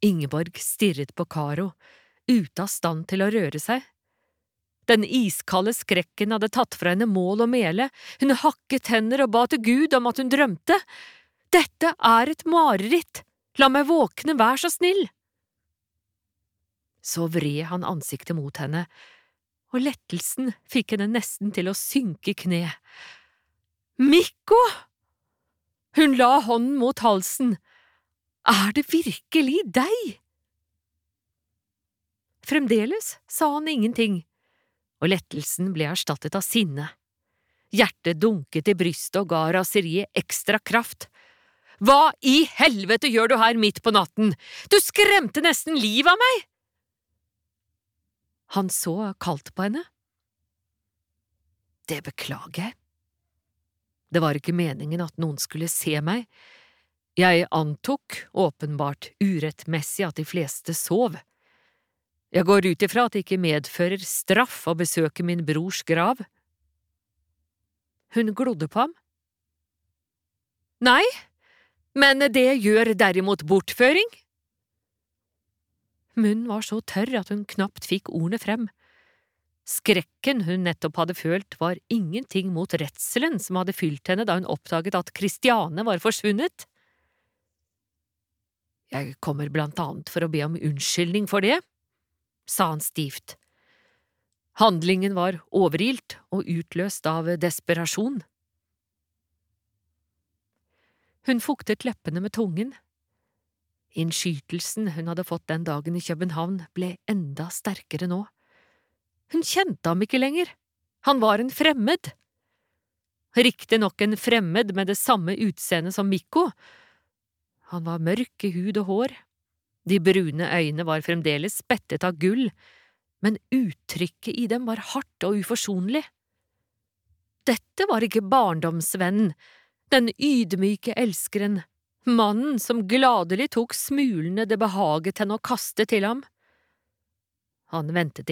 Ingeborg stirret på Karo, ute av stand til å røre seg. Den iskalde skrekken hadde tatt fra henne mål og mele, hun hakket hender og ba til Gud om at hun drømte. Dette er et mareritt, la meg våkne, vær så snill! Så vred han ansiktet mot henne, og lettelsen fikk henne nesten til å synke i kne. Mikko! Hun la hånden mot halsen. Er det virkelig deg? Fremdeles sa han ingenting, og lettelsen ble erstattet av sinne. Hjertet dunket i brystet og ga raseriet ekstra kraft. Hva i helvete gjør du her midt på natten? Du skremte nesten livet av meg! Han så kaldt på henne. Det beklager jeg. Det var ikke meningen at noen skulle se meg. Jeg antok, åpenbart urettmessig, at de fleste sov. Jeg går ut ifra at det ikke medfører straff å besøke min brors grav. Hun glodde på ham. Nei, men det gjør derimot bortføring. Munnen var så tørr at hun knapt fikk ordene frem. Skrekken hun nettopp hadde følt var ingenting mot redselen som hadde fylt henne da hun oppdaget at Kristiane var forsvunnet. Jeg kommer blant annet for å be om unnskyldning for det, sa han stivt. Handlingen var overilt og utløst av desperasjon. Hun fuktet leppene med tungen. Innskytelsen hun hadde fått den dagen i København ble enda sterkere nå. Hun kjente ham ikke lenger. Han var en fremmed. Riktig nok en fremmed med det samme utseendet som Mikko. Han var mørk i hud og hår. De brune øynene var fremdeles spettet av gull, men uttrykket i dem var hardt og uforsonlig. Dette var ikke barndomsvennen, den ydmyke elskeren, mannen som gladelig tok smulene det behaget henne å kaste til ham. Han ventet